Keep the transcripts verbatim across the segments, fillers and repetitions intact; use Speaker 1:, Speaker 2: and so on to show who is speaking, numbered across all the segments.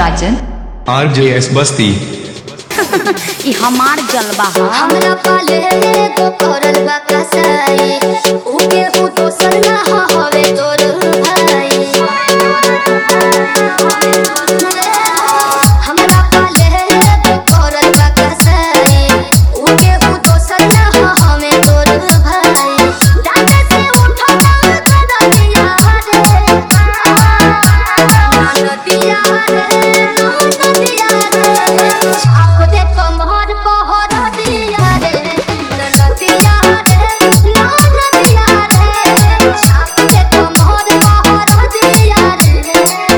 Speaker 1: Rajan
Speaker 2: RJS बस्ती
Speaker 3: ई हमार जलवा ह
Speaker 4: हमरा पाले एगो करल बा कसाई उके हु दोसर ना हवे तोर भाई। हमरा पाले एगो करल बा कसाई उके हु दोसर ना हवे तोर भाई। रात से उठो ना कर दिया रे नदिया रे नदिया रे छाप दे कमर पहर दिया रे नदिया रे नदिया रे छाप दे कमर पहर दिया रे।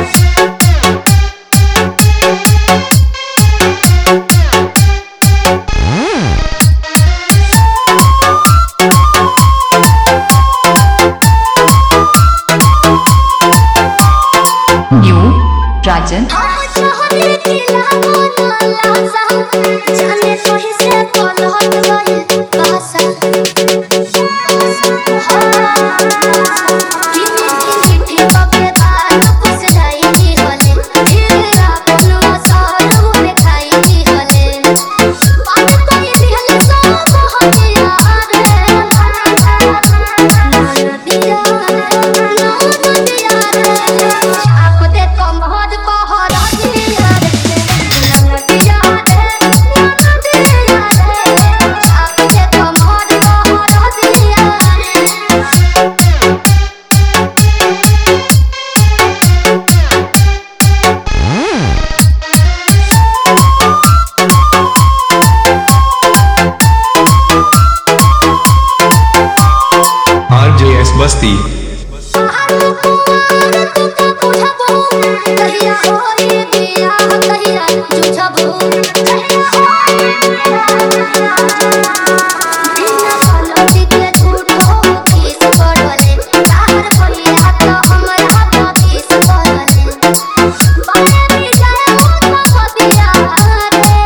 Speaker 1: न्यू राजन
Speaker 4: हम चाहते कि लागो ना लासा जाने कहीं से पलट गइल भाषा। मीठी मीठी कपे बात पुछ जाई होले फिर अपन असर में खाई होले बात कोई दिहल सब हटिया रे नदिया रे नदिया रे छाप दे कमर पहर दिया रे नदिया रे नदिया रे छाप दे कमर पहर दिया रे।
Speaker 2: आरजेएस बस्ती
Speaker 4: कहिया होई बियाह कहिया जुझबू बिना गलती के झूठ हो किस पड़ले तार पहिया तो हमरा तो किस पड़ले बारे भी जाए हो तो बदिया रे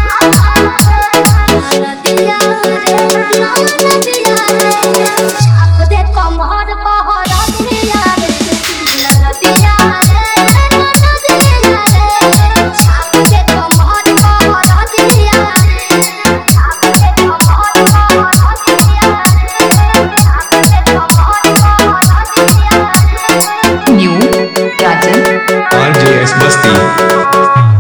Speaker 4: नदिया रे नदिया रे छाप दे कमर पहर दिया रे नदिया रे नदिया रे छाप दे कमर पहर दिया रे छाप दे कमर पहर दिया रे छाप दे कमर पहर दिया रे।
Speaker 1: न्यू राजन
Speaker 2: आरजेएस बस्ती